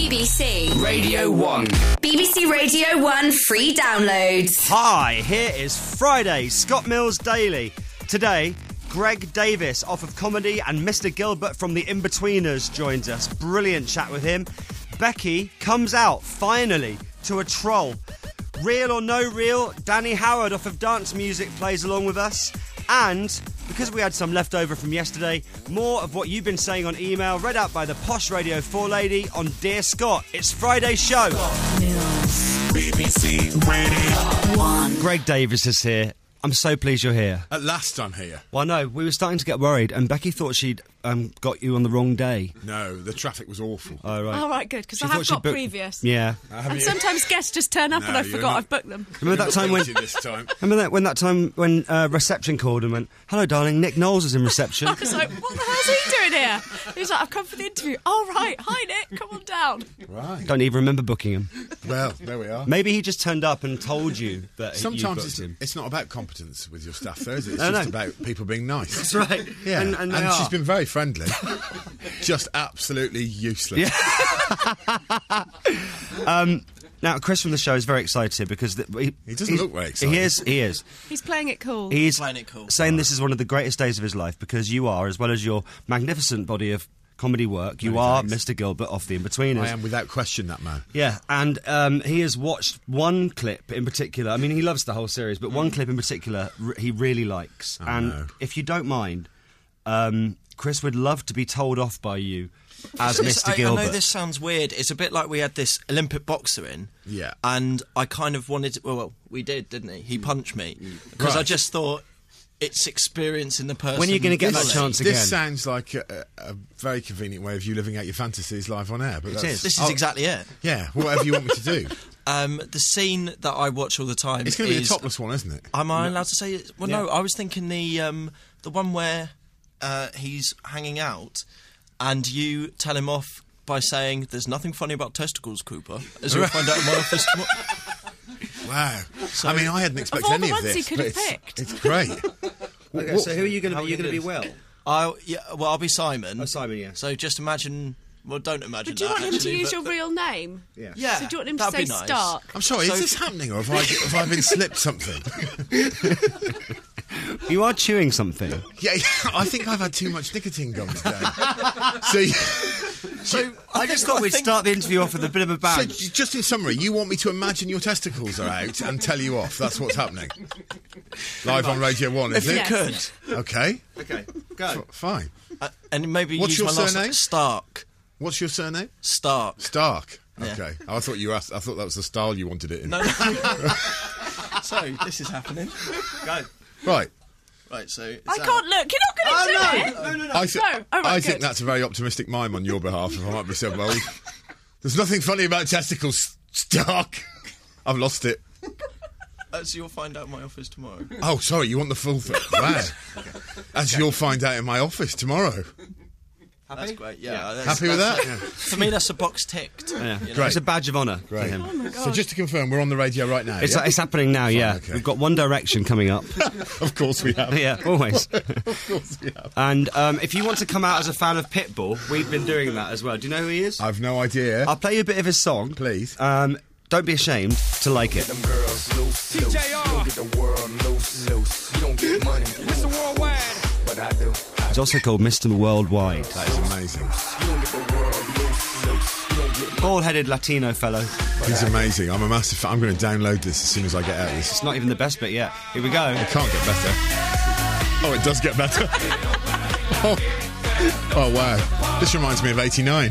BBC Radio 1. BBC Radio 1 free downloads. Hi, here is Friday, Scott Mills Daily. Today, Greg Davis, off of Comedy, and Mr. Gilbert from The Inbetweeners joins us. Brilliant chat with him. Becky comes out, finally, to a troll. Real or no real, Danny Howard off of Dance Music plays along with us. And, because we had some left over from yesterday, more of what you've been saying on email, read out by the Posh Radio 4 lady on Dear Scott. It's Friday's show. BBC Radio 1. Greg Davis is here. I'm so pleased you're here. At last I'm here. Well, no, we were starting to get worried, and Becky thought she'd got you on the wrong day. No, the traffic was awful. Oh, right. Oh, right, good, because She I thought have she'd got booked- previous. Yeah. And sometimes guests just turn up No, and I you're forgot not- I've booked them. Remember that time when... this time. Remember that time when reception called and went, "Hello, darling, Nick Knowles is in reception." I was like, what the hell's he doing here? He was like, I've come for the interview. Oh, right. Hi, Nick. Come on down. Right. Don't even remember booking him. Well, there we are. Maybe he just turned up and told you that you Sometimes booked him. it's not about competence with your staff, though, is it? It's No, just no. about people being nice. That's right. Yeah, And they are. she's been very friendly. Just absolutely useless. Now, Chris from the show is very excited because... He doesn't look very excited. He is. He's playing it cool. He's Playing it cool. saying this is one of the greatest days of his life because you are, as well as your magnificent body of comedy work, you Many are thanks. Mr. Gilbert off The Inbetweeners. I am without question that man. Yeah, and he has watched one clip in particular. I mean, he loves the whole series, but one clip in particular he really likes. And no. if you don't mind, Chris would love to be told off by you as Mr. I Gilbert. know this sounds weird. It's a bit like we had this Olympic boxer in. Yeah. And I kind of wanted to... Well, we did, didn't he? He punched me. Because I Right. just thought it's experiencing the person... When are you going to get that fully. chance again? This sounds like a very convenient way of you living out your fantasies live on air. But It that's, is. This is exactly it. Yeah, whatever you want me to do. The scene that I watch all the time It's going to be is... the topless one, isn't it? Am I allowed to say it? Well, no, Yeah. I was thinking the one where he's hanging out and you tell him off by saying, "There's nothing funny about testicles, Cooper," as you'll find out in my office tomorrow. Wow. I mean, I hadn't expected all any the of ones he this, could but have picked. it's great. Okay, so who are you going to be? You're going to be Will. I'll be Simon. Oh, Simon, yeah. So just imagine... Well, don't imagine But do you that, want him to actually, use but- your real name? Yeah. Yeah, So do you want him to that'd say be nice. Stark? I'm sorry, So- is this happening, or have I been slipped something? You are chewing something. Yeah, I think I've had too much nicotine gum today. So I just thought we'd start the interview off with a bit of a So, bang. just in summary, you want me to imagine your testicles are out and tell you off. That's what's happening. Live on Radio 1, is If you it? Yes. could. Okay, Okay, go. fine. And maybe What's use your my last surname? name. Stark. What's your surname? Stark. Stark. Yeah. Okay. I thought you asked. I thought that was the style you wanted it in. No. So, this is happening. Go. Right. Right, so... it's I out. can't look. You're not going to do it. I, th- No. Oh, right, I think good. that's a very optimistic mime on your behalf, if I might be so bold. There's nothing funny about testicles, Stark. I've lost it. So you'll find out in my office tomorrow. Oh, sorry, you want the full thing? Wow. As you'll find out in my office tomorrow. That's great, yeah. Happy with that? For me, that's a box ticked. Yeah. You know? Great. It's a badge of honour for Great. him. Oh, my God. So just to confirm, we're on the radio right now. It's, yeah? it's happening now, yeah. okay. We've got One Direction coming up. Of course we have. Yeah, always. Of course we have. And if you want to come out as a fan of Pitbull, we've been doing that as well. Do you know who he is? I've no idea. I'll play you a bit of his song. Please. Don't be ashamed to like it. Girls loose, loose. You don't get the world loose, loose. You don't get money, Mr. Worldwide. But I do. He's also called Mr. Worldwide. That is amazing. You don't get the world loose, loose. You don't get Bald-headed Latino fellow. He's amazing. I'm a massive fan. I'm going to download this as soon as I get out of this. It's not even the best bit yet. Here we go. It can't get better. Oh, it does get better. Oh, wow. This reminds me of 89.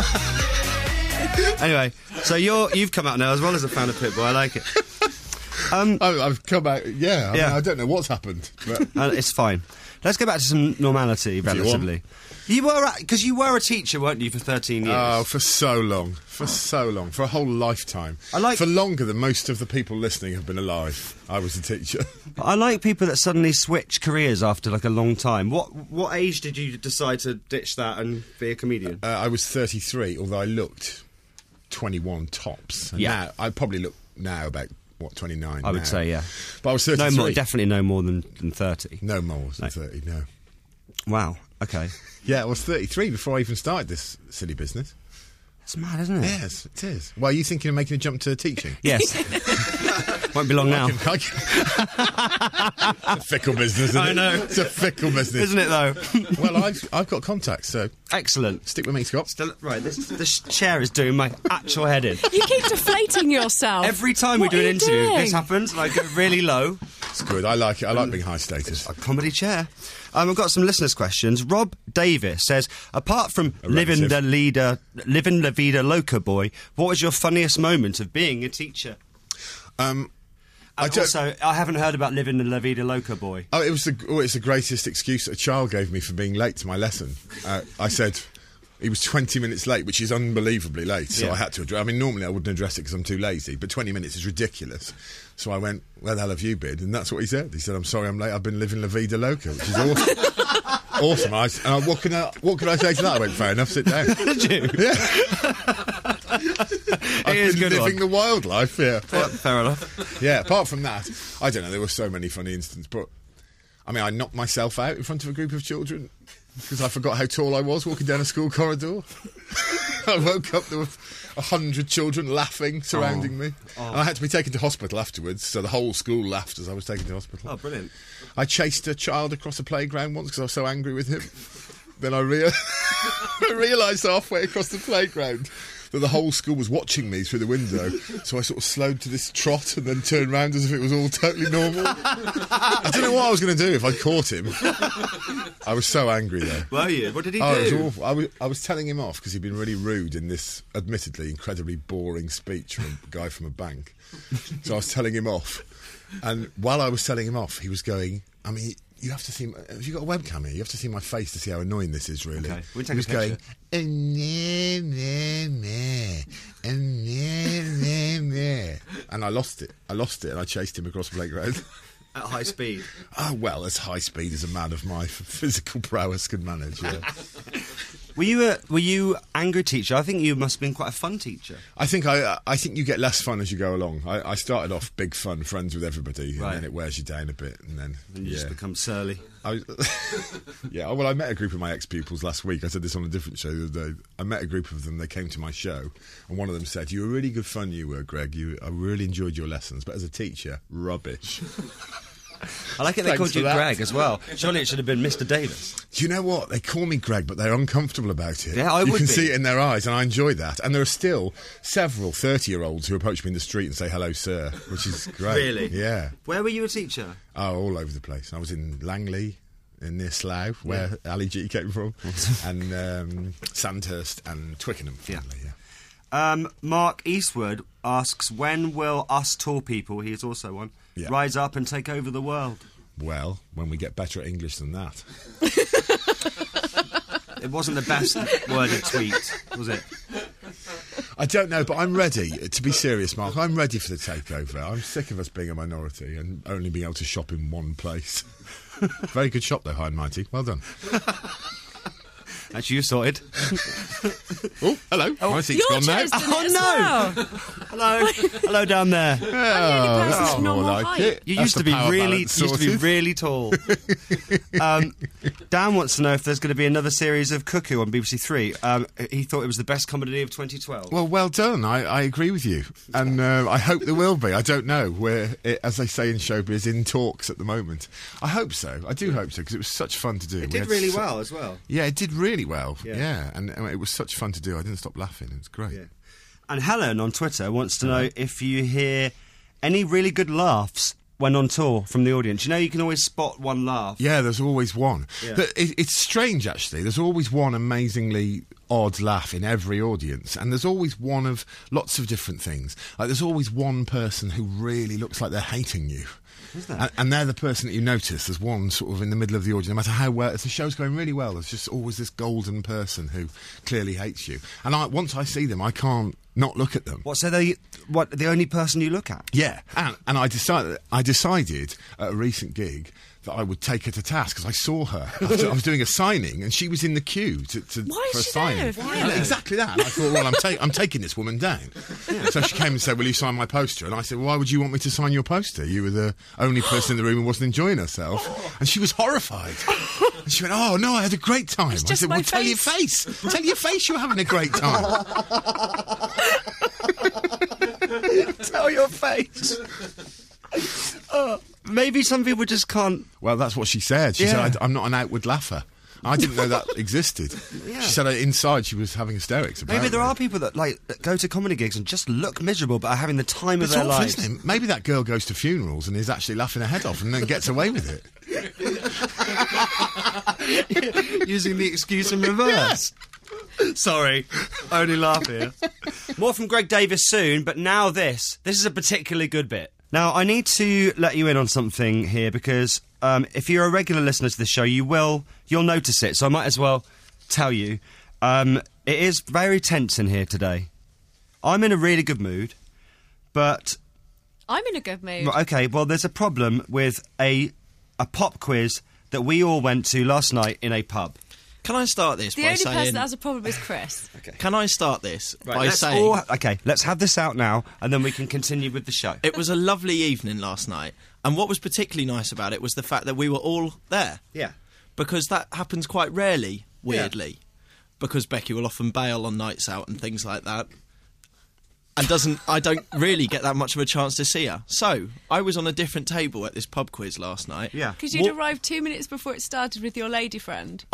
Anyway, so you've come out now as well as a fan of Pitbull. I like it. I've come out, yeah. I mean, Yeah. I don't know what's happened. But It's fine. Let's go back to some normality, relatively. You were, because you were a teacher, weren't you, for 13 years? Oh, for so long. For so long. For a whole lifetime. For longer than most of the people listening have been alive. I was a teacher. I like people that suddenly switch careers after like a long time. What age did you decide to ditch that and be a comedian? I was 33, although I looked 21 tops. And Yeah. now, I probably look now about, 29 I would now. say, yeah. But I was 33. No more, definitely no more than 30. No more than 30, no. Wow, okay. Yeah, I was 33 before I even started this silly business. It's mad, isn't it? Yes, it is. Well, are you thinking of making a jump to teaching? Yes. Won't be long now. Fickle business, isn't it? I know. It's a fickle business. Isn't it, though? Well, I've got contacts, so Excellent. stick with me, Scott. Right, this chair is doing my actual head in. You keep deflating yourself. Every time we What do an are you interview, doing? this happens, and I go really low. It's good. I like it. I like being high status. A comedy chair. I've got some listeners' questions. Rob Davis says, apart from living la vida loca, boy, what was your funniest moment of being a teacher? And I haven't heard about living the La Vida Loca, boy. Oh, it's the greatest excuse that a child gave me for being late to my lesson. I said he was 20 minutes late, which is unbelievably late, so Yeah. I had to address. I mean, normally I wouldn't address it because I'm too lazy, but 20 minutes is ridiculous. So I went, where the hell have you been? And that's what he said. He said, I'm sorry I'm late, I've been living La Vida Loca, which is awesome. Awesome. What could I say to that? I went, fair enough, sit down. Did you? Yeah. I've is been good living one. the wildlife, yeah. Fair enough. Yeah, apart from that, I don't know, there were so many funny instances, but I mean, I knocked myself out in front of a group of children because I forgot how tall I was walking down a school corridor. I woke up, there were 100 children laughing, surrounding me. And I had to be taken to hospital afterwards, so the whole school laughed as I was taken to hospital. Oh, brilliant. I chased a child across a playground once because I was so angry with him. Then I realised halfway across the playground that the whole school was watching me through the window, so I sort of slowed to this trot and then turned round as if it was all totally normal. I don't know what I was going to do if I caught him. I was so angry though. Were you? What did he do? It was awful. I was telling him off because he'd been really rude in this, admittedly, incredibly boring speech from a guy from a bank. So I was telling him off, and while I was telling him off, he was going, I mean, you have to see. Have you got a webcam here? You have to see my face to see how annoying this is, really. Okay, we'll take he was a picture. going, and I lost it. And I chased him across the playground. At high speed. Oh, well, as high speed as a man of my physical prowess could manage, yeah. Were you angry teacher? I think you must have been quite a fun teacher. I think you get less fun as you go along. I started off big fun, friends with everybody, Right. and then it wears you down a bit, and then And you just become surly. Yeah, well, I met a group of my ex-pupils last week. I said this on a different show the other day. I met a group of them, they came to my show, and one of them said, you were really good fun, you were, Greg. I really enjoyed your lessons, but as a teacher, rubbish. I like it they Thanks called for you that. Greg as well. Surely it should have been Mr. Davis. Do you know what? They call me Greg, but they're uncomfortable about it. Yeah, I You would can be. see it in their eyes, and I enjoy that. And there are still several 30-year-olds who approach me in the street and say, hello, sir, which is great. Really? Yeah. Where were you a teacher? Oh, all over the place. I was in Langley, near Slough, where Ali G came from, and Sandhurst and Twickenham, finally, yeah. Mark Eastwood asks, when will us tall people, he is also one, Yeah. rise up and take over the world? Well, when we get better at English than that. It wasn't the best worded tweet, was it? I don't know, but I'm ready. To be serious, Mark, I'm ready for the takeover. I'm sick of us being a minority and only being able to shop in one place. Very good shop, though, High and Mighty. Well done. Actually, you sorted. Oh, hello. My seat's Your gone now. chair's done Oh, it as no. well. Hello down there. I'm the only person that's of more normal like height. it. You That's used to the be power really, balance tall. Dan wants to know if there's going to be another series of Cuckoo on BBC Three. He thought it was the best comedy of 2012. Well done. I agree with you. And I hope there will be. I don't know. We're, as they say in showbiz, in talks at the moment. I hope so. I do hope so, because it was such fun to do. it We did had really well as well. Yeah, it did really well. Yeah. Yeah, and it was such fun to do. I didn't stop laughing. It was great. Yeah. And Helen on Twitter wants to know if you hear any really good laughs when on tour from the audience. You know, you can always spot one laugh. Yeah, there's always one. Yeah. But it's strange, actually. There's always one amazingly odd laugh in every audience, and there's always one of lots of different things. Like, there's always one person who really looks like they're hating you. Is there? And they're the person that you notice. There's one sort of in the middle of the audience, no matter how well, if the show's going really well, there's just always this golden person who clearly hates you. And once I see them, I can't not look at them. What? So the only person you look at? Yeah, and I decided at a recent gig that I would take her to task because I saw her. I was doing a signing and she was in the queue Why for is a she signing. there? Why? Exactly that. And I thought, well, I'm taking this woman down. So she came and said, will you sign my poster? And I said, well, why would you want me to sign your poster? You were the only person in the room who wasn't enjoying herself. And she was horrified. And she went, oh, no, I had a great time. I just said, my well, tell your face. face. Tell your face you're having a great time. Tell your face. Maybe some people just can't. Well, that's what she said. She Yeah. said, I'm not an outward laugher. I didn't know that existed. Yeah. She said inside she was having hysterics. Maybe there apparently. are people that go to comedy gigs and just look miserable but are having the time of It's their awful, lives. isn't it? Maybe that girl goes to funerals and is actually laughing her head off and then gets away with it. Using the excuse in reverse. Sorry, only laugh here. More from Greg Davis soon, but now this. This is a particularly good bit. Now, I need to let you in on something here because if you're a regular listener to the show, you'll notice it, so I might as well tell you. It is very tense in here today. I'm in a really good mood, but... I'm in a good mood. Okay, well, there's a problem with a pop quiz that we all went to last night in a pub. Can I start this The by only saying... person that has a problem is Chris. Can I start this by let's saying... let's have this out now, and then we can continue with the show. It was a lovely evening last night, and what was particularly nice about it was the fact that we were all there. Yeah. Because that happens quite rarely, weirdly. Because Becky will often bail on nights out and things like that. And I don't really get that much of a chance to see her. So, I was on a different table at this pub quiz last night. Yeah. Because you'd arrived 2 minutes before it started with your lady friend.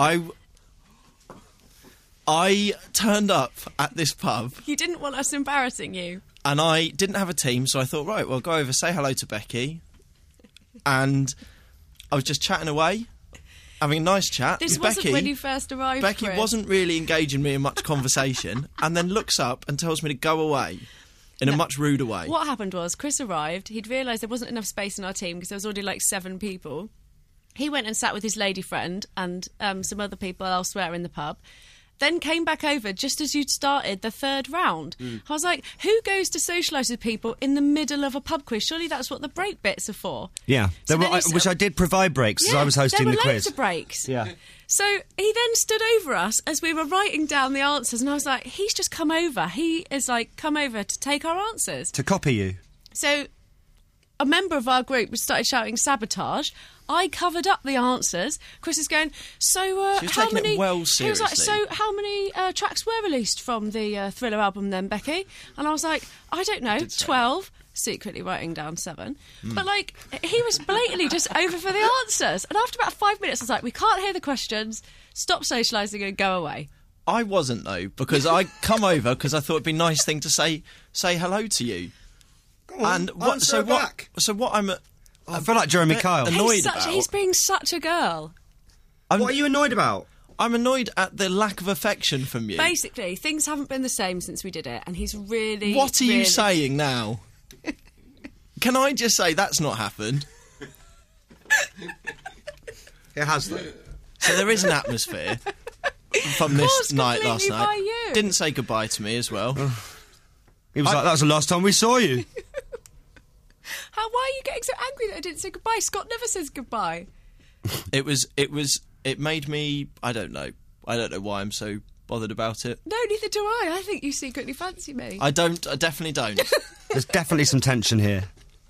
I turned up at this pub You didn't want us embarrassing you. and I didn't have a team, so I thought, right, well, go over, say hello to Becky. And I was just chatting away, having a nice chat. This And wasn't when you first arrived, Becky Chris. wasn't really engaging me in much conversation, and then looks up and tells me to go away in a much ruder way. What happened was Chris arrived. He'd realised there wasn't enough space in our team because there was already like 7 people. He went and sat with his lady friend and some other people elsewhere in the pub. Then came back over just as you'd started the 3rd round. I was like, who goes to socialise with people in the middle of a pub quiz? Surely that's what the break bits are for. Yeah, So then he which I did provide breaks as I was hosting there the were quiz. loads of breaks. Yeah. So he then stood over us as we were writing down the answers, and I was like, he's just come over. He is like, come over to take our answers. To copy you. So a member of our group started shouting sabotage. I covered up the answers. Chris is going, so She was how taking it many... well He was like, seriously. so how many tracks were released from the Thriller album then, Becky? And I was like, I don't know, did say 12. Secretly writing down 7. But, like, he was blatantly just over for the answers. And after about 5 minutes, I was like, we can't hear the questions. Stop socialising and go away. I wasn't, though, because I come over because I thought it'd be a nice thing to say hello to you. And what? So what I'm I feel like Jeremy Kyle. annoyed about. He's being such a girl. What are you annoyed about? I'm annoyed at the lack of affection from you. Basically, things haven't been the same since we did it, and he's really... What are you really- saying now? Can I just say that's not happened? It has, though. So there is an atmosphere from this Caused night last completely night. by you. Didn't say goodbye to me as well. He was like, that was the last time we saw you. Why are you getting so angry that I didn't say goodbye? Scott never says goodbye. It made me. I don't know why I'm so bothered about it. No, neither do I. I think you secretly fancy me. I definitely don't. There's definitely some tension here.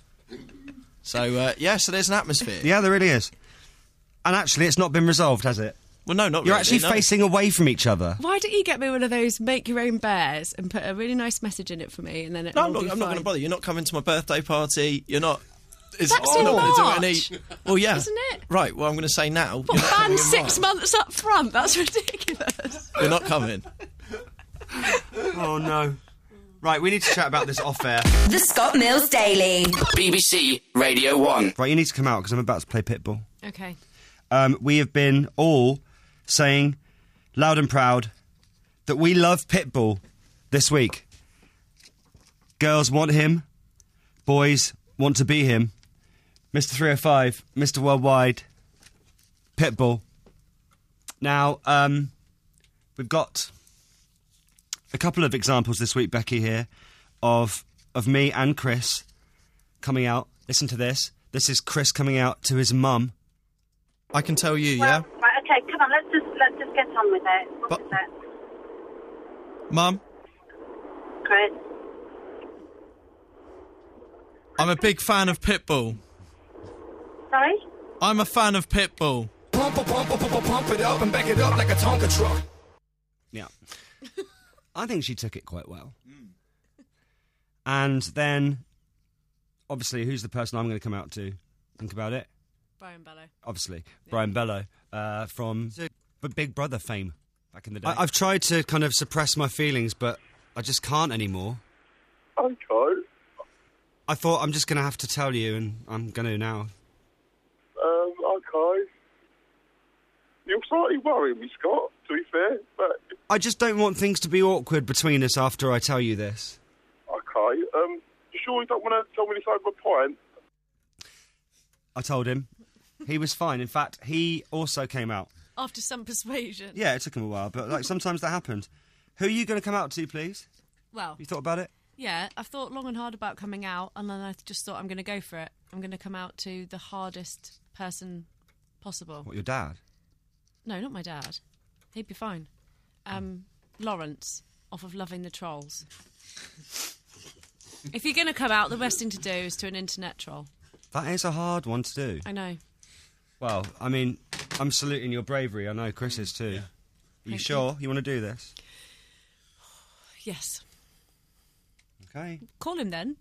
So so there's an atmosphere. Yeah, there really is. And actually, it's not been resolved, has it? Well, no, not You're really. actually no. facing away from each other. Why don't you get me one of those make your own bears and put a really nice message in it for me, and then No, I'm not going to bother. You're not coming to my birthday party. You're not. It's That's you're in not gonna do March. any. Well, yeah, Isn't it? Right. Well, I'm going to say now. What, you're not ban coming in 6 March. months up front? That's ridiculous. You're not coming. Oh, no. Right, we need to chat about this off air. The Scott Mills Daily. BBC Radio 1. Right, you need to come out because I'm about to play Pitbull. Okay. We have been all saying loud and proud that we love Pitbull this week. Girls want him. Boys want to be him. Mr. 305, Mr. Worldwide, Pitbull. Now, we've got a couple of examples this week, Becky, here, of me and Chris coming out. Listen to this. This is Chris coming out to his mum. I can tell you, yeah, Right, okay, come on, let's just get on with it. What is it? Mum. Chris? I'm a big fan of Pitbull. Sorry? I'm a fan of Pitbull. Boom, pump it up and back it up like a Tonka truck. Yeah. I think she took it quite well. And then, obviously, who's the person I'm going to come out to? Think about it. Brian Bellow. Obviously, Brian Bellow from Big Brother fame back in the day. I've tried to kind of suppress my feelings, but I just can't anymore. Okay. I thought I'm just going to have to tell you, and I'm going to now. Okay. You're slightly worrying me, Scott, to be fair, but... I just don't want things to be awkward between us after I tell you this. Okay, you sure you don't want to tell me this over a pint? I told him. He was fine. In fact, he also came out. After some persuasion. Yeah, it took him a while, but like sometimes that happened. Who are you going to come out to, please? Well, You thought about it? yeah, I've thought long and hard about coming out, and then I just thought I'm going to go for it. I'm going to come out to the hardest person possible. What, your dad? No, not my dad. He'd be fine. Lawrence, off of Loving the Trolls. If you're going to come out, the best thing to do is to an internet troll. That is a hard one to do. I know. Well, I mean, I'm saluting your bravery. I know Chris is too. Are you sure you want to do this? Yes. Okay. Call him then.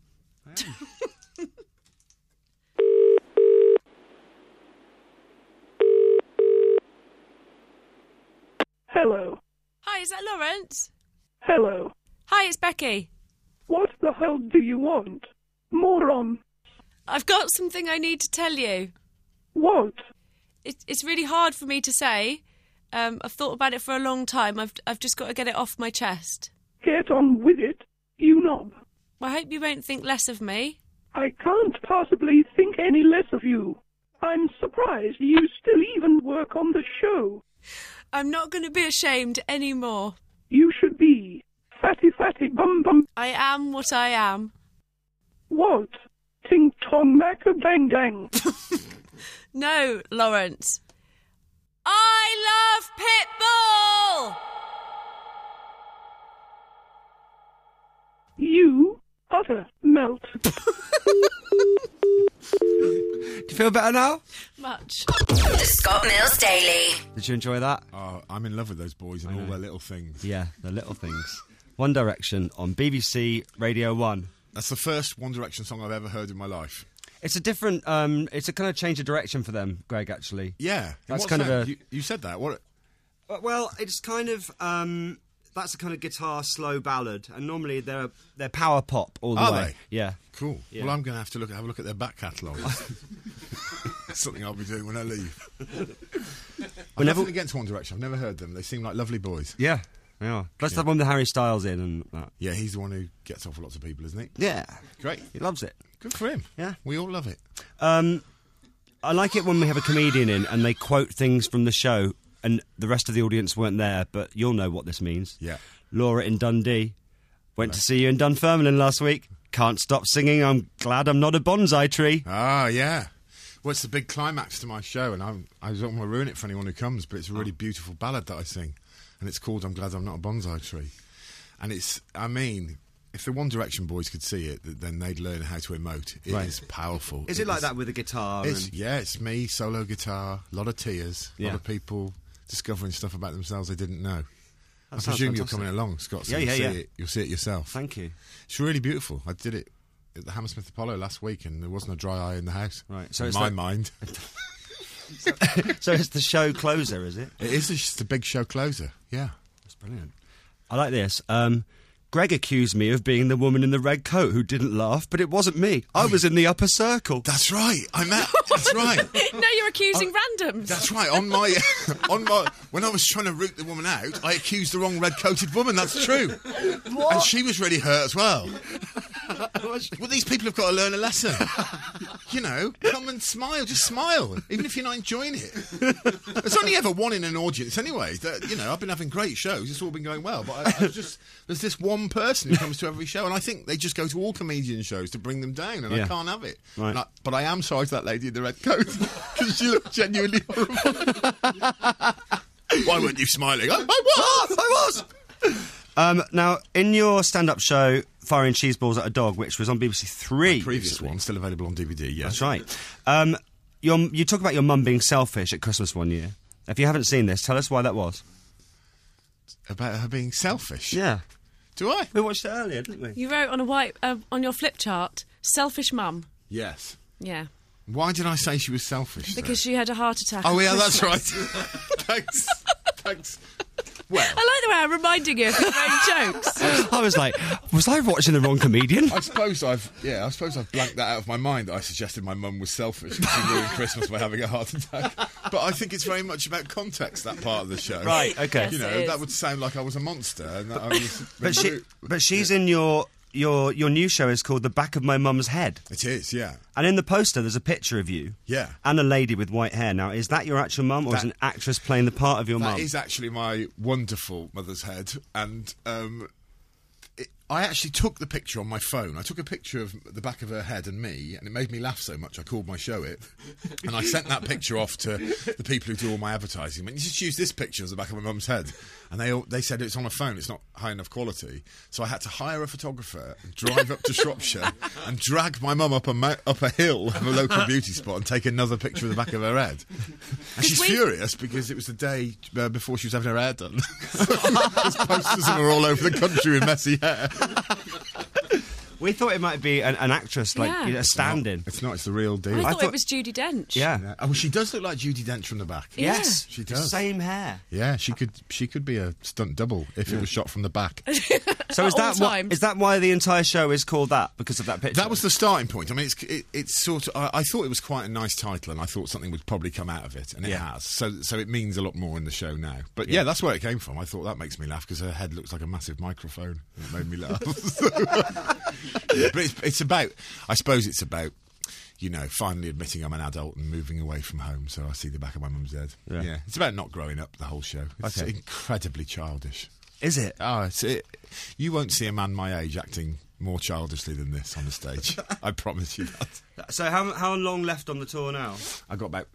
Hello. Hi, is that Lawrence? Hello. Hi, it's Becky. What the hell do you want? Moron. I've got something I need to tell you. What? It's really hard for me to say. I've thought about it for a long time. I've just got to get it off my chest. Get on with it, you knob. I hope you won't think less of me. I can't possibly think any less of you. I'm surprised you still even work on the show. I'm not going to be ashamed anymore. You should be. Fatty, fatty, bum, bum. I am what I am. What? Ting, tong, macca, bang, dang. No, Lawrence. I love Pitbull! You utter melt. Do you feel better now? Much. The Scott Mills Daily. Did you enjoy that? Oh, I'm in love with those boys and all their little things. Yeah, the little things. One Direction on BBC Radio 1. That's the first One Direction song I've ever heard in my life. It's a different, it's a kind of change of direction for them, Greg, actually. Yeah. That's What's kind of that? a... You said that. What? Well, it's kind of, that's a kind of guitar slow ballad, and normally they're power pop all the Are way. they? Yeah. Cool. Yeah. Well, I'm going to have to have a look at their back catalogue. Something I'll be doing when I leave. I've nothing against One Direction. I've never heard them. They seem like lovely boys. Yeah. Yeah. Plus the one with Harry Styles in and that. Yeah, he's the one who gets off with lots of people, isn't he? Yeah. Great. He loves it. Good for him. Yeah. We all love it. I like it when we have a comedian in and they quote things from the show and the rest of the audience weren't there, but you'll know what this means. Yeah. Laura in Dundee. Went to see you in Dunfermline last week. Can't stop singing. I'm glad I'm not a bonsai tree. Ah, yeah. Well, it's the big climax to my show, and I don't want to ruin it for anyone who comes, but it's a really beautiful ballad that I sing. And it's called I'm Glad I'm Not a Bonsai Tree. And it's, I mean, if the One Direction boys could see it, then they'd learn how to emote. It is powerful. Is it like that with a guitar? Yeah, it's me, solo guitar, a lot of tears, a lot of people discovering stuff about themselves they didn't know. I presume you're coming along, Scott, so you'll see it yourself. Thank you. It's really beautiful. I did it at the Hammersmith Apollo last week and there wasn't a dry eye in the house. Right. So in my mind. So it's the show closer, is it? It is just a big show closer, yeah. That's brilliant. I like this. Greg accused me of being the woman in the red coat who didn't laugh, but it wasn't me. I was in the upper circle. That's right. That's right. No, you're accusing randoms. That's right. When I was trying to root the woman out, I accused the wrong red-coated woman. That's true. What? And she was really hurt as well. Well, these people have got to learn a lesson. You know, come and smile. Just smile, even if you're not enjoying it. There's only ever one in an audience anyway. That, you know, I've been having great shows. It's all been going well. But there's this one person who comes to every show, and I think they just go to all comedian shows to bring them down, and I can't have it. Right. But I am sorry to that lady in the red coat, because she looked genuinely horrible. Why weren't you smiling? I was! Now, in your stand-up show, Firing Cheese Balls at a Dog, which was on BBC Three... The previous one, still available on DVD, yeah. That's right. You talk about your mum being selfish at Christmas one year. If you haven't seen this, tell us why that was. About her being selfish. Yeah. Do I? We watched it earlier, didn't we? You wrote on on your flip chart, selfish mum. Yes. Yeah. Why did I say she was selfish? Because she had a heart attack. Oh, at yeah, that's right. Christmas. Thanks. Well, I like the way I'm reminding you of your own jokes. I was like, was I watching the wrong comedian? I suppose I've blanked that out of my mind that I suggested my mum was selfish and she ruined Christmas by having a heart attack. But I think it's very much about context, that part of the show. Right, okay. Yes, You know, it is. that would sound like I was a monster and that I was... But she's in your new show is called The Back of My Mum's Head. It is, yeah. And in the poster, there's a picture of you. Yeah. And a lady with white hair. Now, is that your actual mum, or is an actress playing the part of your mum? That is actually my wonderful mother's head, and I actually took the picture on my phone. I took a picture of the back of her head and me, and it made me laugh so much I called my show it. And I sent that picture off to the people who do all my advertising. I mean, you just use this picture as the back of my mum's head. And they said it's on a phone, it's not high enough quality. So I had to hire a photographer and drive up to Shropshire and drag my mum up a hill of a local beauty spot and take another picture of the back of her head. And she's furious because it was the day before she was having her hair done. There's posters of her all over the country with messy hair. We thought it might be an actress, like Yeah. a stand-in. It's not, it's the real deal. I thought it was Judi Dench. Yeah. Oh, well, she does look like Judi Dench from the back. Yeah. Yes, She does. Same hair. Yeah, she could be a stunt double if it was shot from the back. So is At all is that why the entire show is called that, because of that picture? That was the starting point. I mean, it's sort of. I thought it was quite a nice title, and I thought something would probably come out of it, and it has. So it means a lot more in the show now. But yeah, that's where it came from. I thought that makes me laugh because her head looks like a massive microphone. It made me laugh. Yeah, but it's about. I suppose it's about. You know, finally admitting I'm an adult and moving away from home, so I see the back of my mum's head. Yeah, it's about not growing up. The whole show. It's incredibly childish. Is it? Oh, you won't see a man my age acting more childishly than this on the stage. I promise you that. So how long left on the tour now? I got about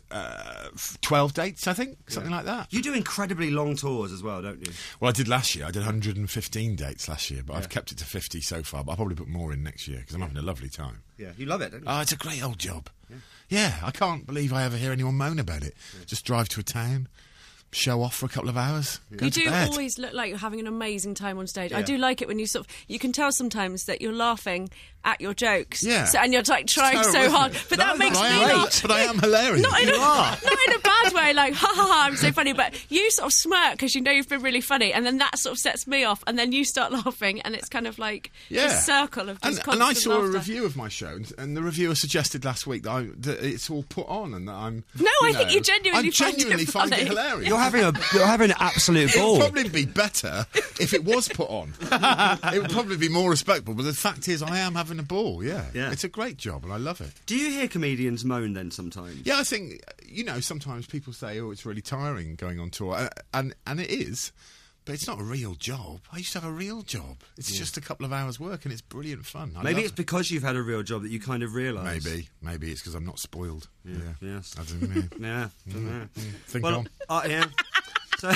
12 dates, I think, something like that. You do incredibly long tours as well, don't you? Well, I did last year. I did 115 dates last year, but I've kept it to 50 so far. But I'll probably put more in next year because I'm having a lovely time. Yeah, you love it, don't you? Oh, it's a great old job. Yeah, I can't believe I ever hear anyone moan about it. Just drive to a town, show off for a couple of hours. Go You to do bed. always look like you're having an amazing time on stage. Yeah. I do like it when you you can tell sometimes that you're laughing at your jokes. Yeah. And you're like trying Terrible, so isn't hard. it? But that makes but me laugh. But I am hilarious. Not in a bad way, like, ha ha ha, I'm so funny. But you sort of smirk because you know you've been really funny, and then that sort of sets me off, and then you start laughing, and it's kind of like a circle of just and I constant saw a laughter. review of my show, and the reviewer suggested last week that it's all put on and that I'm. No, I think you genuinely find it funny. hilarious. You're having an absolute It ball. would probably be better if it was put on. It would probably be more respectable. But the fact is, I am having a ball. Yeah, it's a great job, and I love it. Do you hear comedians moan then sometimes? Yeah, I think sometimes people say, "Oh, it's really tiring going on tour," and it is. But it's not a real job. I used to have a real job. It's just a couple of hours' work, and it's brilliant fun. Maybe it's because you've had a real job that you kind of realise. Maybe it's because I'm not spoiled. Yeah. Yes. I don't know. Yeah. Think Well, on. yeah. So,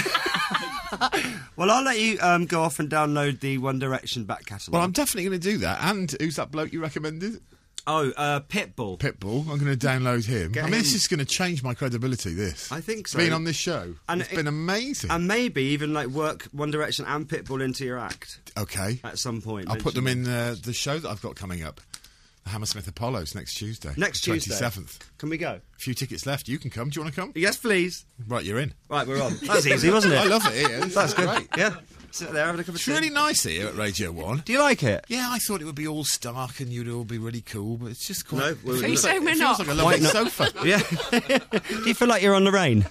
well, I'll let you go off and download the One Direction back catalogue. Well, I'm definitely going to do that. And who's that bloke you recommended? Oh, Pitbull. Pitbull. I'm going to download him. Get this him. is going to change my credibility, this. I think so. Being on this show. And it's been amazing. And maybe even work One Direction and Pitbull into your act. Okay. At some point. I'll put them in the show that I've got coming up. The Hammersmith Apollos next Tuesday. Next Tuesday. 27th. Can we go? A few tickets left. You can come. Do you want to come? Yes, please. Right, you're in. Right, we're on. That's easy, wasn't it? I love it here. That's good. Great. Yeah. Sit there having a cup of It's tea. really nice here at Radio 1. Do you like it? Yeah, I thought it would be all stark and you'd all be really cool, but it's just quite... No, it we're feels not. like, We're it feels not. like a lovely sofa. Yeah. Do you feel like you're on the rain?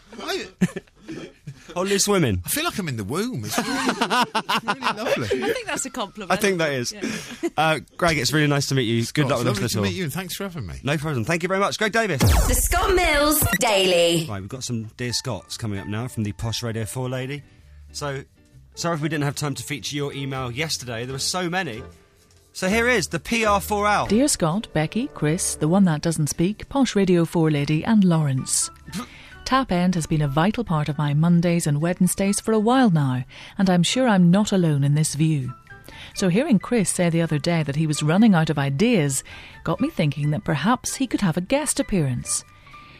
Or you're swimming? I feel like I'm in the womb. It's really lovely. I think that's a compliment. I think that is. Yeah. Greg, it's really nice to meet you. Good luck with lovely the to tour. meet you, and thanks for having me. No problem. Thank you very much. Greg Davis. The Scott Mills Daily. Right, we've got some Dear Scots coming up now from the Posh Radio 4 lady. So, sorry if we didn't have time to feature your email yesterday. There were so many. So here is the PR4 Owl. Dear Scott, Becky, Chris, the one that doesn't speak, Posh Radio 4 lady and Lawrence. Tap End has been a vital part of my Mondays and Wednesdays for a while now, and I'm sure I'm not alone in this view. So hearing Chris say the other day that he was running out of ideas got me thinking that perhaps he could have a guest appearance.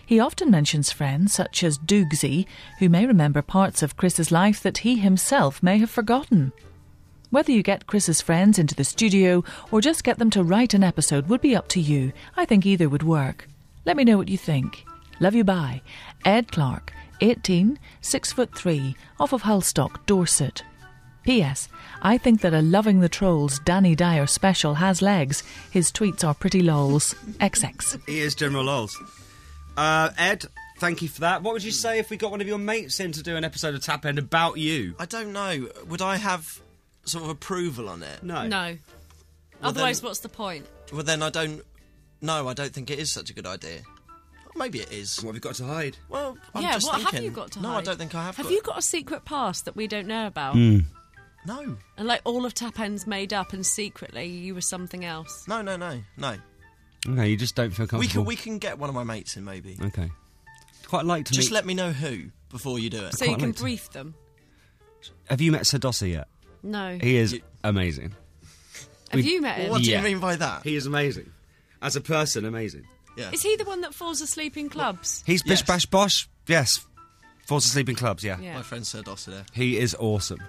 He often mentions friends such as Doogsy, who may remember parts of Chris's life that he himself may have forgotten. Whether you get Chris's friends into the studio or just get them to write an episode would be up to you. I think either would work. Let me know what you think. Love you, bye. Ed Clark, 18, 6'3", off of Hullstock, Dorset. P.S. I think that a Loving the Trolls Danny Dyer special has legs. His tweets are pretty lols. XX. He is General Lols. Ed, thank you for that. What would you say if we got one of your mates in to do an episode of Tap End about you? I don't know. Would I have sort of approval on it? No. No. Well, Otherwise, then- what's the point? Well, then I don't think it is such a good idea. Maybe it is. What have you got to hide? Well, I'm Yeah, just what thinking. have you got to No, hide? I don't think I have. Have you got a secret past that we don't know about? No. And like all of Tap End's made up and secretly you were something else? No. Okay, you just don't feel comfortable. We can get one of my mates in, maybe. Okay. Quite like to Just meet... let me know who before you do it. So you quite can like to- brief them? Have you met Sir Dossie yet? No. He is amazing. Have you met him? What do Yeah. you mean by that? He is amazing. As a person, amazing. Yeah. Is he the one that falls asleep in clubs? He's Yes. bish bash bosh. Yes. Falls asleep in clubs, yeah. Yeah. My friend Sir Dossie there. He is awesome.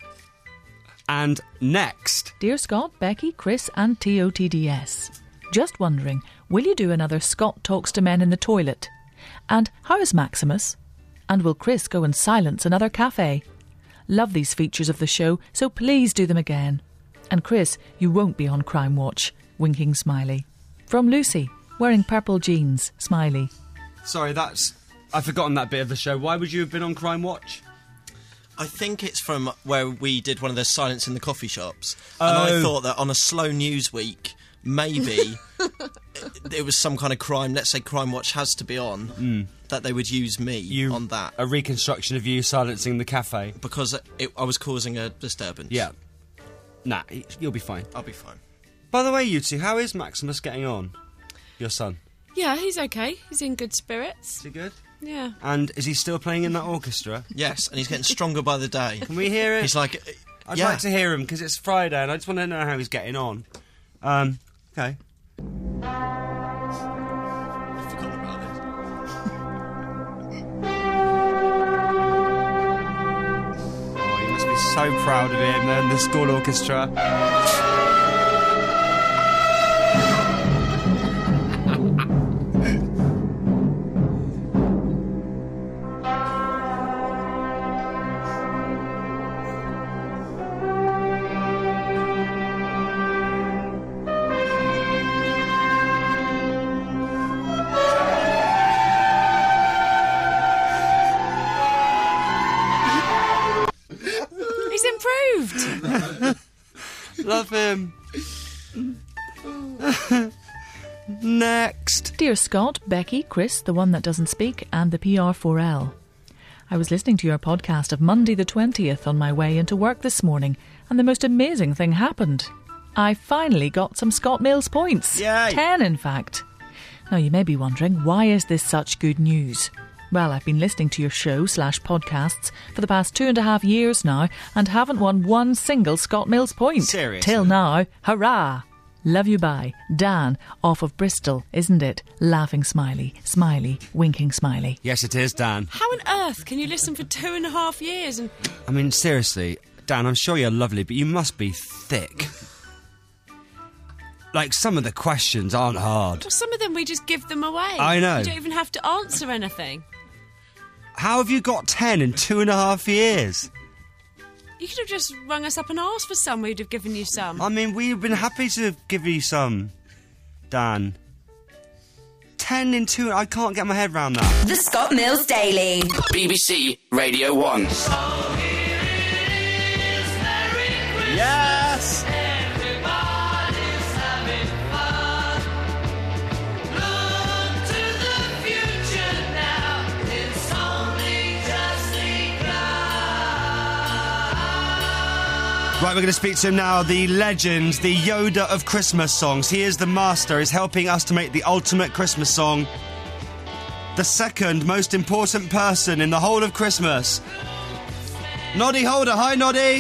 And next... Dear Scott, Becky, Chris and TOTDS. Just wondering, will you do another Scott Talks to Men in the Toilet? And how is Maximus? And will Chris go and silence another cafe? Love these features of the show, so please do them again. And Chris, you won't be on Crime Watch. Winking smiley. From Lucy, wearing purple jeans, smiley. Sorry, I've forgotten that bit of the show. Why would you have been on Crime Watch? I think it's from where we did one of the silence in the coffee shops. And I thought that on a slow news week, maybe it was some kind of crime. Let's say Crime Watch has to be on. That they would use me on that. A reconstruction of you silencing the cafe. Because I was causing a disturbance. Yeah. Nah, you'll be fine. I'll be fine. By the way, you two, how is Maximus getting on? Your son? Yeah, he's okay. He's in good spirits. Is he good? Yeah. And is he still playing in that orchestra? Yes, and he's getting stronger by the day. Can we hear it? He's like... I'd like to hear him, because it's Friday, and I just want to know how he's getting on. Okay. I forgot about this. Oh, you must be so proud of him, then, the school orchestra. He's improved. Love him. Next. Dear Scott, Becky, Chris, the one that doesn't speak, and the PR4L. I was listening to your podcast of Monday the 20th on my way into work this morning, and the most amazing thing happened. I finally got some Scott Mills points. Yay. 10, in fact. Now, you may be wondering, why is this such good news? Well, I've been listening to your show/podcasts for the past 2.5 years now and haven't won one single Scott Mills point. Seriously? Till now. Hurrah! Love you, bye. Dan, off of Bristol, isn't it? Laughing smiley, smiley, winking smiley. Yes, it is, Dan. How on earth can you listen for 2.5 years and... I mean, seriously, Dan, I'm sure you're lovely, but you must be thick. Like, some of the questions aren't hard. Well, some of them we just give them away. I know. You don't even have to answer anything. How have you got 10 in 2.5 years? You could have just rung us up and asked for some. We'd have given you some. I mean, we've been happy to give you some, Dan. 10 in 2... I can't get my head round that. The Scott Mills Daily. BBC Radio 1. Yes! Right, we're going to speak to him now, the legend, the Yoda of Christmas songs. He is the master. He's helping us to make the ultimate Christmas song. The second most important person in the whole of Christmas. Noddy Holder. Hi, Noddy.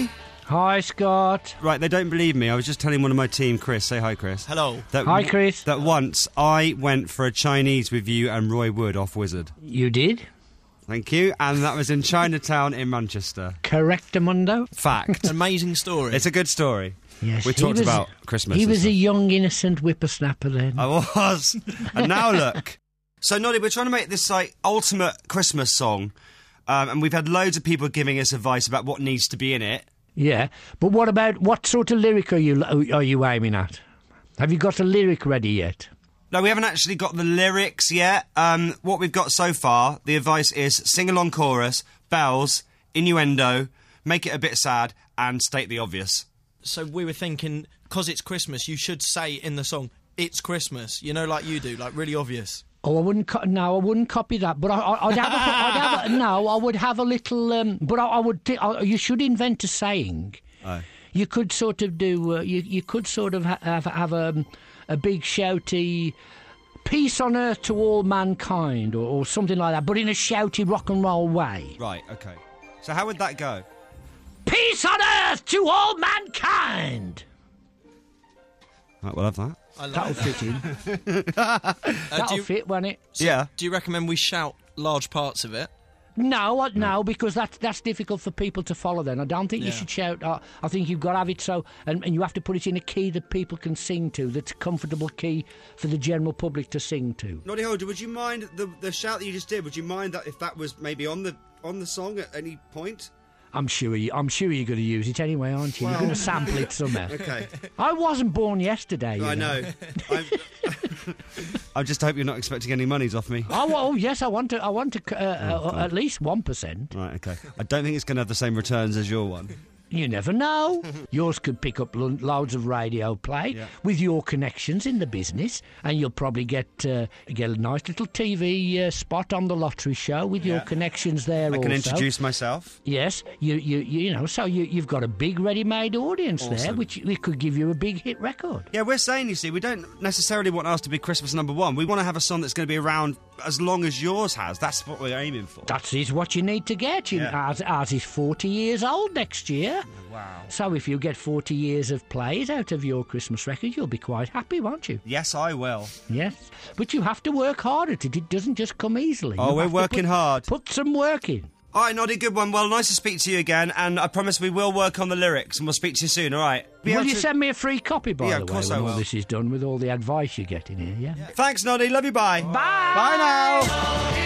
Hi, Scott. Right, they don't believe me. I was just telling one of my team, Chris. Say hi, Chris. Hello. Hi, Chris. That once I went for a Chinese with you and Roy Wood off Wizard. You did? Thank you. And that was in Chinatown in Manchester. Correctamundo. Fact. Amazing story. It's a good story. Yes, We talked about Christmas. He and was stuff. a young, innocent whippersnapper then. I was. And now look. So, Noddy, we're trying to make this, like, ultimate Christmas song. And we've had loads of people giving us advice about what needs to be in it. Yeah, but what sort of lyric are you aiming at? Have you got a lyric ready yet? No, we haven't actually got the lyrics yet. What we've got so far, the advice is sing-along chorus, bells, innuendo, make it a bit sad, and state the obvious. So we were thinking, because it's Christmas, you should say in the song, it's Christmas, you know, like you do, like really obvious. Oh, I wouldn't copy that. But I would have a little. But I would. You should invent a saying. Aye. You could sort of do. You could sort of have a big shouty peace on earth to all mankind, or something like that. But in a shouty rock and roll way. Right. Okay. So how would that go? Peace on earth to all mankind. Right, we'll have that. That'll fit in. That'll fit, won't it? So Yeah. Do you recommend we shout large parts of it? No, because that's difficult for people to follow then. I don't think you should shout. I think you've got to have it so, and you have to put it in a key that people can sing to, that's a comfortable key for the general public to sing to. Noddy Holder, would you mind the shout that you just did? Would you mind that if that was maybe on the song at any point? I'm sure you're going to use it anyway, aren't you? You're going to sample it somehow. Okay. I wasn't born yesterday. I know. I just hope you're not expecting any monies off me. Oh yes, I want to at least 1%. Right, okay. I don't think it's going to have the same returns as your one. You never know. Yours could pick up loads of radio play with your connections in the business, and you'll probably get a nice little TV spot on the lottery show with your connections there. I can also introduce myself. Yes, you know, so you've got a big ready-made audience there, which it could give you a big hit record. Yeah, we're saying, you see, we don't necessarily want ours to be Christmas number one. We want to have a song that's going to be around as long as yours has. That's what we're aiming for. That is what you need to get. Ours is 40 years old next year. Wow. So if you get 40 years of plays out of your Christmas record, you'll be quite happy, won't you? Yes, I will. Yes. But you have to work hard at it. It doesn't just come easily. Oh, You we're have to working hard. Put some work in. All right, Noddy, good one. Well, nice to speak to you again, and I promise we will work on the lyrics, and we'll speak to you soon, all right? Will you send me a free copy, by Yeah, the of way, course when I all will. this is done, with all the advice you get in here, yeah? Thanks, Noddy. Love you, bye. Bye! Bye now.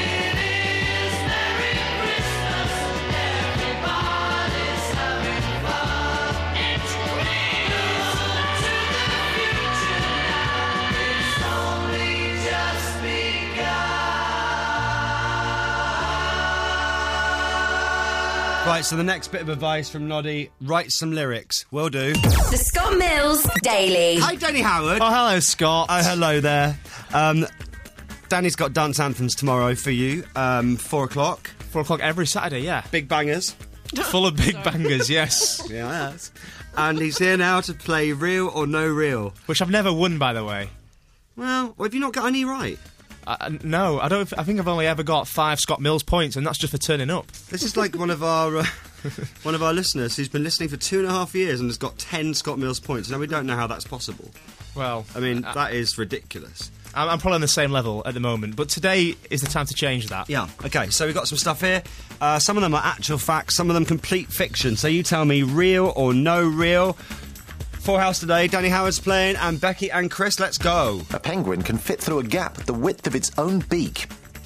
Right, so the next bit of advice from Noddy, write some lyrics. Will do. The Scott Mills Daily. Hi, Danny Howard. Oh, hello, Scott. Oh, hello there. Danny's got dance anthems tomorrow for you, 4 o'clock. 4 o'clock every Saturday, yeah. Big bangers. Full of big bangers, yes. Yes. And he's here now to play Real or No Real. Which I've never won, by the way. Well, have you not got any right? No, I don't. I think I've only ever got 5 Scott Mills points, and that's just for turning up. This is like one of our listeners who's been listening for 2.5 years and has got 10 Scott Mills points. Now, we don't know how that's possible. Well, I mean, that is ridiculous. I'm probably on the same level at the moment, but today is the time to change that. Yeah, okay, so we've got some stuff here. Some of them are actual facts, some of them complete fiction. So you tell me real or no real. Full house today, Danny Howard's playing, and Becky and Chris, let's go. A penguin can fit through a gap the width of its own beak.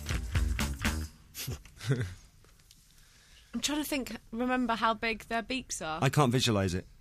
I'm trying to remember how big their beaks are. I can't visualise it.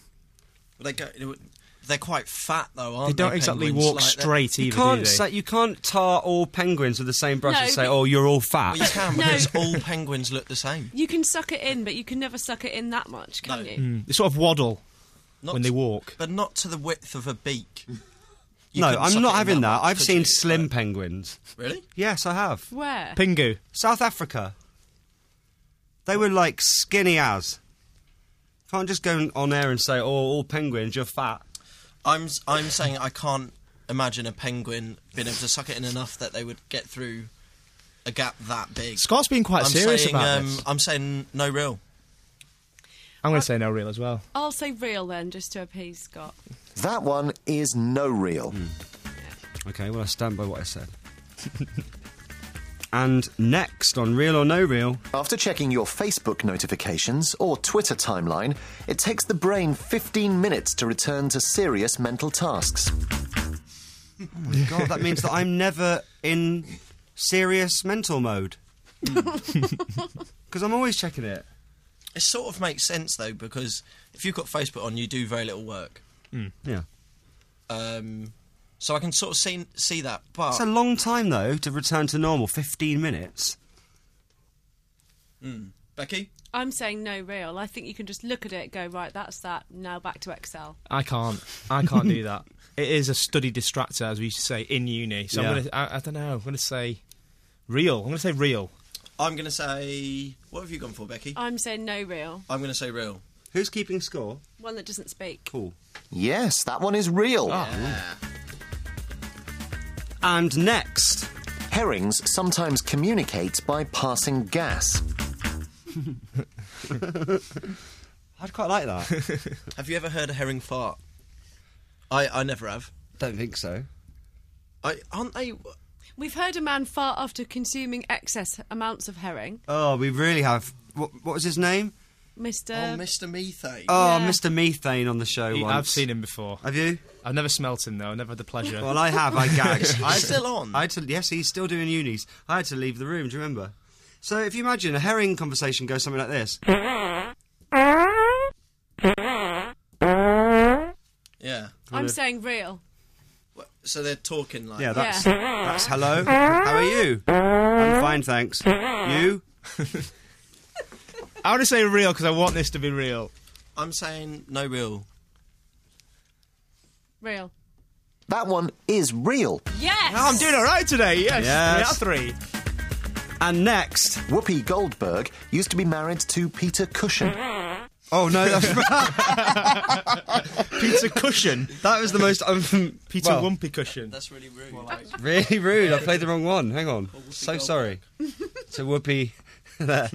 They're quite fat, though, aren't They they? don't exactly penguins? walk Like, straight either, do they? You can't tar all penguins with the same brush No, and say, but- oh, you're all fat. Well, you can, because all penguins look the same. You can suck it in, but you can never suck it in that much, can you? They sort of waddle Not when they walk. But not to the width of a beak. You No, couldn't I'm suck not it in having that. much, I've could seen you? slim penguins. Really? Yes, I have. Where? Pingu. South Africa. They were like skinny as. Can't just go on air and say, oh, all penguins, you're fat. I'm saying I can't imagine a penguin being able to suck it in enough that they would get through a gap that big. Scott's been quite serious about this. I'm saying no real. I'm going to say no real as well. I'll say real then, just to appease Scott. That one is no real. Okay, well, I stand by what I said. And next on Real or No Real... After checking your Facebook notifications or Twitter timeline, it takes the brain 15 minutes to return to serious mental tasks. Oh my God, that means that I'm never in serious mental mode. Because I'm always checking it. It sort of makes sense, though, because if you've got Facebook on, you do very little work. Yeah. So I can sort of see that, but... It's a long time, though, to return to normal. 15 minutes. Becky? I'm saying no real. I think you can just look at it, go, right, that's that, now back to Excel. I can't do that. It is a study distractor, as we used to say, in uni. So I don't know, I'm going to say real. I'm going to say real. I'm going to say... What have you gone for, Becky? I'm saying no real. I'm going to say real. Who's keeping score? One that doesn't speak. Cool. Yes, that one is real. And next... Herrings sometimes communicate by passing gas. I'd quite like that. Have you ever heard a herring fart? I never have. Don't think so. Aren't they... We've heard a man fart after consuming excess amounts of herring. Oh, we really have. What was his name? Mr. Mr. Methane. Oh, yeah. Mr. Methane on the show once. I've seen him before. Have you? I've never smelt him, though. I've never had the pleasure. Well, I have. I gagged. He's still on? Yes, he's still doing unis. I had to leave the room, do you remember? So if you imagine a herring conversation goes something like this. Yeah. I'm saying real. So they're talking like... Yeah, that's hello. How are you? I'm fine, thanks. You? I want to say real because I want this to be real. I'm saying no real. Real. That one is real. Yes! Oh, I'm doing all right today, yes. 3 out of 3. And next... Whoopi Goldberg used to be married to Peter Cushing. Oh, no, that's... Peter Cushion. That was the most... Peter Wumpy Cushion. That's really rude. Really rude. I played the wrong one. Hang on. So sorry. To Whoopi... There.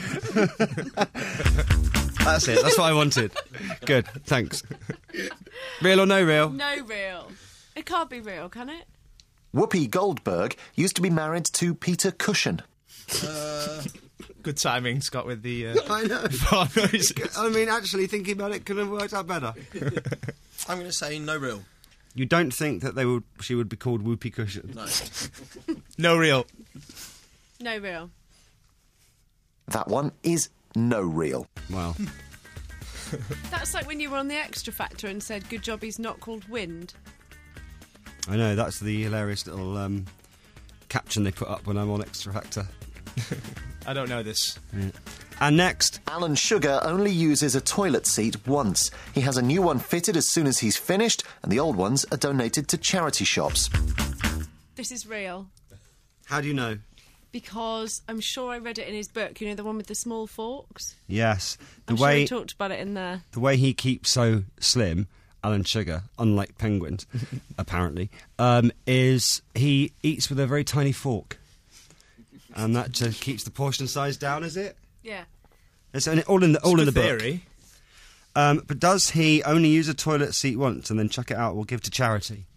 That's it. That's what I wanted. Good. Thanks. Real or no real? No real. It can't be real, can it? Whoopi Goldberg used to be married to Peter Cushing. Good timing, Scott, with the... I know. I mean, actually, thinking about it could have worked out better. I'm going to say no real. You don't think that she would be called Whoopi Cushion? No. No real. No real. That one is no real. Wow. That's like when you were on the Extra Factor and said, good job he's not called Wind. I know, that's the hilarious little caption they put up when I'm on Extra Factor. I don't know this. Yeah. And next... Alan Sugar only uses a toilet seat once. He has a new one fitted as soon as he's finished, and the old ones are donated to charity shops. This is real. How do you know? Because I'm sure I read it in his book, you know, the one with the small forks? Yes. I'm sure he talked about it in there. The way he keeps so slim, Alan Sugar, unlike penguins, apparently, is he eats with a very tiny fork. And that just keeps the portion size down, is it? Yeah. It's all in the book. Theory. But does he only use a toilet seat once and then chuck it out or give to charity?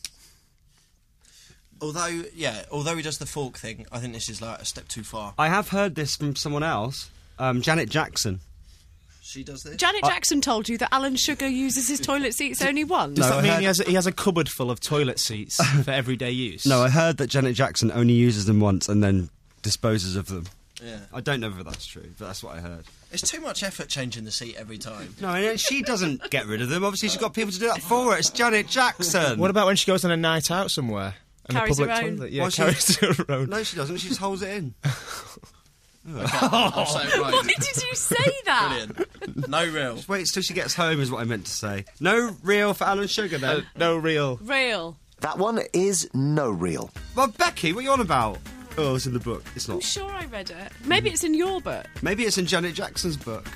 Although he does the fork thing, I think this is like a step too far. I have heard this from someone else, Janet Jackson. She does this? Janet Jackson told you that Alan Sugar uses his toilet seats only once? Does that mean he has a cupboard full of toilet seats for everyday use? No, I heard that Janet Jackson only uses them once and then disposes of them. Yeah. I don't know if that's true, but that's what I heard. It's too much effort changing the seat every time. No, and she doesn't get rid of them. Obviously, she's got people to do that for her. It's Janet Jackson. What about when she goes on a night out somewhere? Carries her own. Toilet? Yeah, carries her own. No, she doesn't. She just holds it in. I'll say it right. Why did you say that? Brilliant. No real. Just wait till she gets home is what I meant to say. No real for Alan Sugar, then? No real. Real. That one is no real. Well, Becky, what are you on about? Oh, it's in the book. It's not. I'm sure I read it. Maybe it's in your book. Maybe it's in Janet Jackson's book.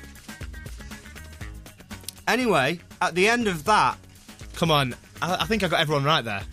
Anyway, at the end of that... Come on, I think I got everyone right there.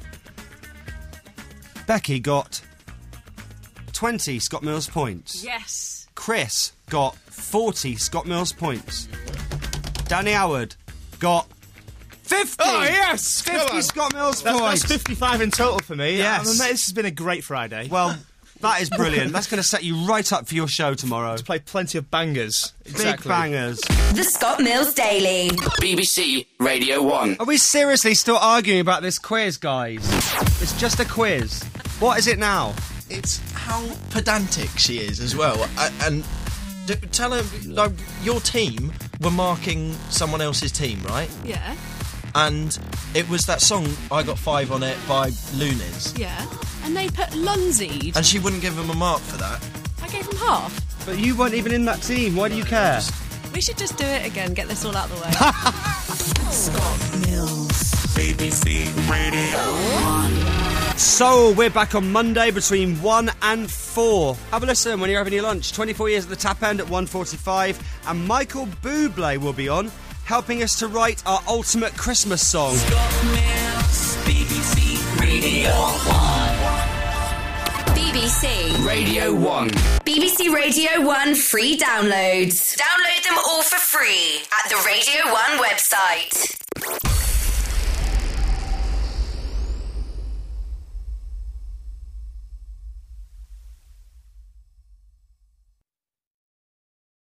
Becky got 20 Scott Mills points. Yes. Chris got 40 Scott Mills points. Danny Howard got 50. Oh, yes! 50 Scott Mills points. That's 55 in total for me. Yes. This has been a great Friday. Well, that is brilliant. That's going to set you right up for your show tomorrow. To play plenty of bangers. Big bangers. The Scott Mills Daily. BBC Radio 1. Are we seriously still arguing about this quiz, guys? It's just a quiz. What is it now? It's how pedantic she is as well. And tell her, like, your team were marking someone else's team, right? Yeah. And it was that song, I Got 5 on It, by Lunis. Yeah. And they put Lunzied. And she wouldn't give them a mark for that. I gave them half. But you weren't even in that team. Why do you care? We should just do it again, get this all out of the way. Scott Mills. BBC Radio 1. So, we're back on Monday between 1 and 4. Have a listen when you're having your lunch. 24 Years at the Tap End at 1:45. And Michael Bublé will be on, helping us to write our ultimate Christmas song. Scott Mills. BBC Radio 1. BBC Radio 1. BBC Radio 1 free downloads. Download them all for free at the Radio 1 website.